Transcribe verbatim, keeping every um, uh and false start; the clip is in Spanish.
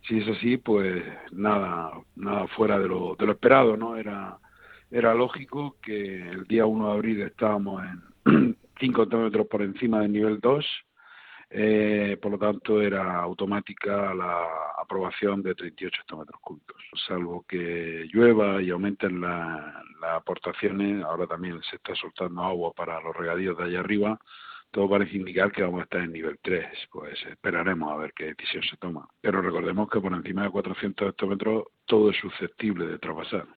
si es así, pues nada, nada fuera de lo, de lo esperado, ¿no? Era, era lógico que el día uno de abril estábamos en cinco hectómetros por encima del nivel dos, eh, por lo tanto era automática la aprobación de treinta y ocho hectómetros cúbicos. Salvo que llueva y aumenten la, las aportaciones, ahora también se está soltando agua para los regadíos de allá arriba, todo parece indicar que vamos a estar en nivel tres, pues esperaremos a ver qué decisión se toma. Pero recordemos que por encima de cuatrocientos hectómetros todo es susceptible de traspasar.